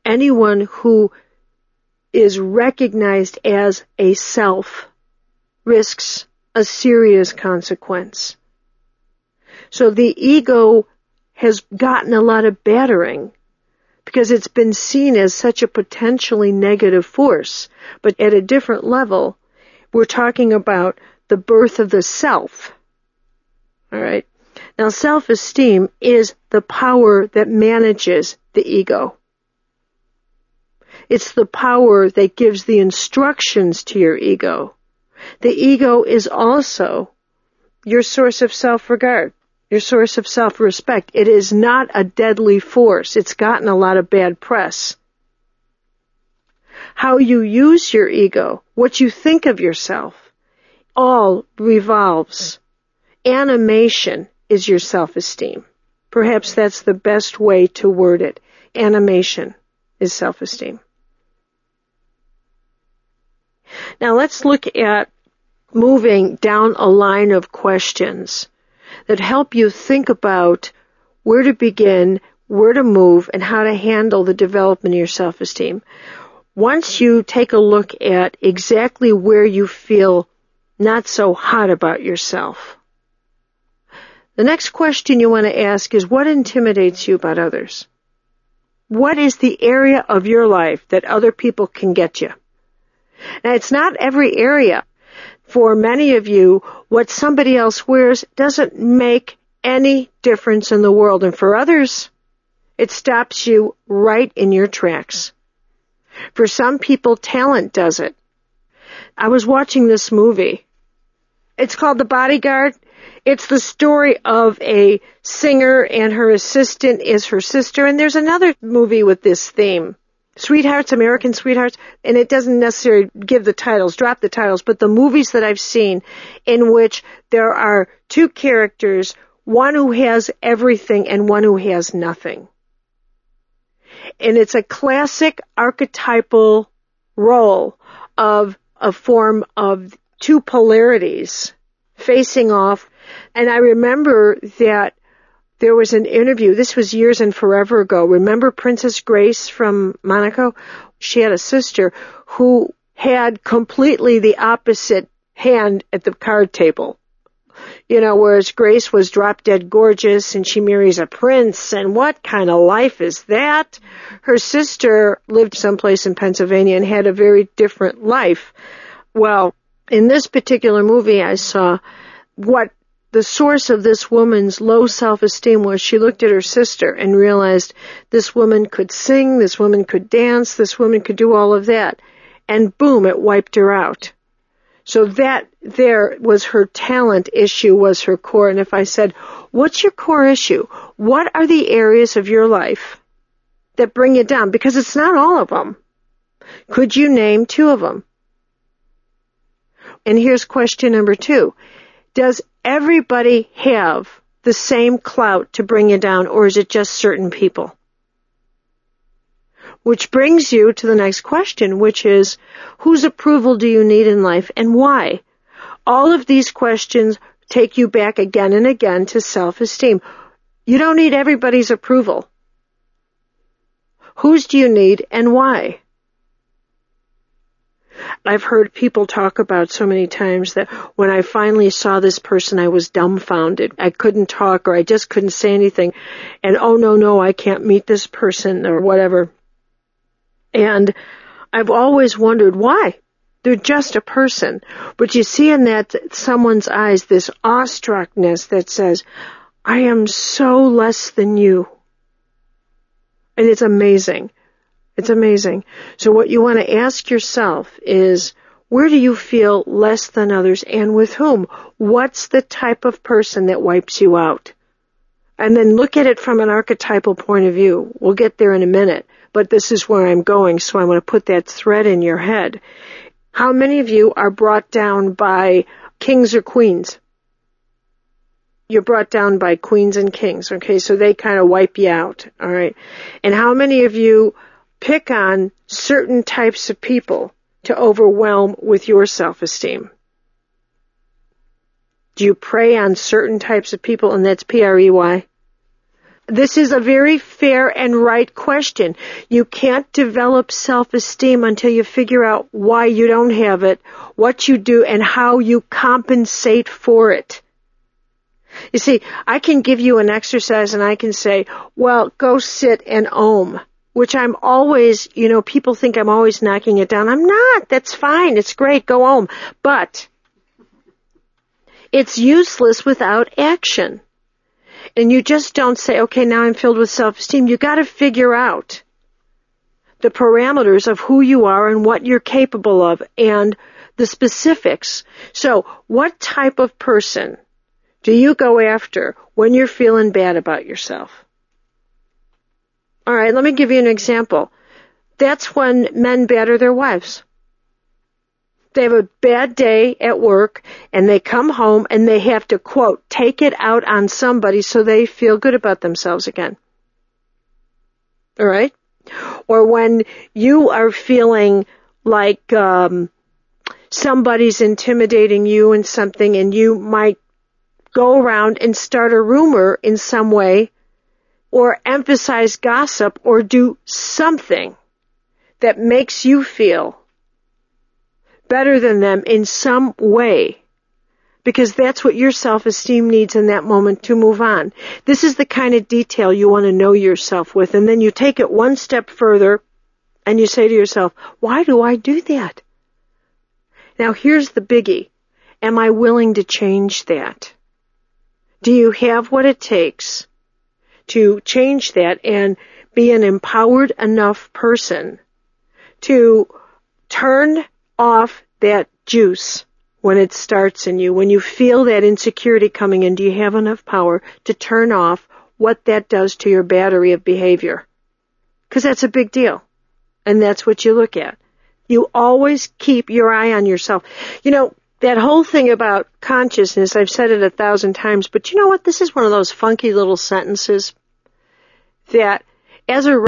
anyone who is recognized as a self risks a serious consequence. So the ego has gotten a lot of battering because it's been seen as such a potentially negative force. But at a different level, we're talking about the birth of the self. All right. Now, self-esteem is the power that manages the ego. It's the power that gives the instructions to your ego. The ego is also your source of self-regard, your source of self-respect. It is not a deadly force. It's gotten a lot of bad press. How you use your ego, what you think of yourself, all revolves. Animation is your self-esteem. Perhaps that's the best way to word it. Animation is self-esteem. Now let's look at moving down a line of questions that help you think about where to begin, where to move, and how to handle the development of your self-esteem. Once you take a look at exactly where you feel not so hot about yourself, the next question you want to ask is, what intimidates you about others? What is the area of your life that other people can get you? Now, it's not every area. For many of you, what somebody else wears doesn't make any difference in the world. And for others, it stops you right in your tracks. For some people, talent does it. I was watching this movie. It's called The Bodyguard. It's the story of a singer and her assistant is her sister. And there's another movie with this theme. Sweethearts, American Sweethearts, and it doesn't necessarily give the titles, drop the titles, but the movies that I've seen in which there are two characters, one who has everything and one who has nothing. And it's a classic archetypal role of a form of two polarities facing off. And I remember that there was an interview, this was years and forever ago. Remember Princess Grace from Monaco? She had a sister who had completely the opposite hand at the card table. You know, whereas Grace was drop dead gorgeous and she marries a prince, and what kind of life is that? Her sister lived someplace in Pennsylvania and had a very different life. Well, in this particular movie I saw what the source of this woman's low self-esteem was. She looked at her sister and realized this woman could sing, this woman could dance, this woman could do all of that. And boom, it wiped her out. So that there was her talent issue, was her core. And if I said, what's your core issue? What are the areas of your life that bring you down? Because it's not all of them. Could you name two of them? And here's question number 2. Does everybody have the same clout to bring you down, or is it just certain people? Which brings you to the next question, which is, whose approval do you need in life and why? All of these questions take you back again and again to self-esteem. You don't need everybody's approval. Whose do you need and why? I've heard people talk about so many times that when I finally saw this person, I was dumbfounded. I couldn't talk, or I just couldn't say anything. And, oh, no, I can't meet this person or whatever. And I've always wondered why. They're just a person. But you see in that someone's eyes this awestruckness that says, I am so less than you. And it's amazing. It's amazing. So what you want to ask yourself is, where do you feel less than others and with whom? What's the type of person that wipes you out? And then look at it from an archetypal point of view. We'll get there in a minute, but this is where I'm going, so I'm going to put that thread in your head. How many of you are brought down by kings or queens? You're brought down by queens and kings, okay? So they kind of wipe you out, all right? And how many of you pick on certain types of people to overwhelm with your self-esteem? Do you prey on certain types of people, and that's P-R-E-Y? This is a very fair and right question. You can't develop self-esteem until you figure out why you don't have it, what you do, and how you compensate for it. You see, I can give you an exercise and I can say, well, go sit and ohm, which I'm always, people think I'm always knocking it down. I'm not. That's fine. It's great. Go ohm. But it's useless without action. And you just don't say, okay, now I'm filled with self-esteem. You got to figure out the parameters of who you are and what you're capable of and the specifics. So what type of person do you go after when you're feeling bad about yourself? All right, let me give you an example. That's when men batter their wives. They have a bad day at work, and they come home, and they have to, quote, take it out on somebody so they feel good about themselves again. All right? Or when you are feeling like somebody's intimidating you in something, and you might go around and start a rumor in some way, or emphasize gossip, or do something that makes you feel better than them in some way, because that's what your self-esteem needs in that moment to move on. This is the kind of detail you want to know yourself with, and then you take it one step further and you say to yourself, why do I do that? Now here's the biggie. Am I willing to change that? Do you have what it takes to change that and be an empowered enough person to turn off that juice when it starts in you? When you feel that insecurity coming in, do you have enough power to turn off what that does to your battery of behavior? Because that's a big deal. And that's what you look at. You always keep your eye on yourself. That whole thing about consciousness, I've said it 1,000 times, but you know what? This is one of those funky little sentences that as a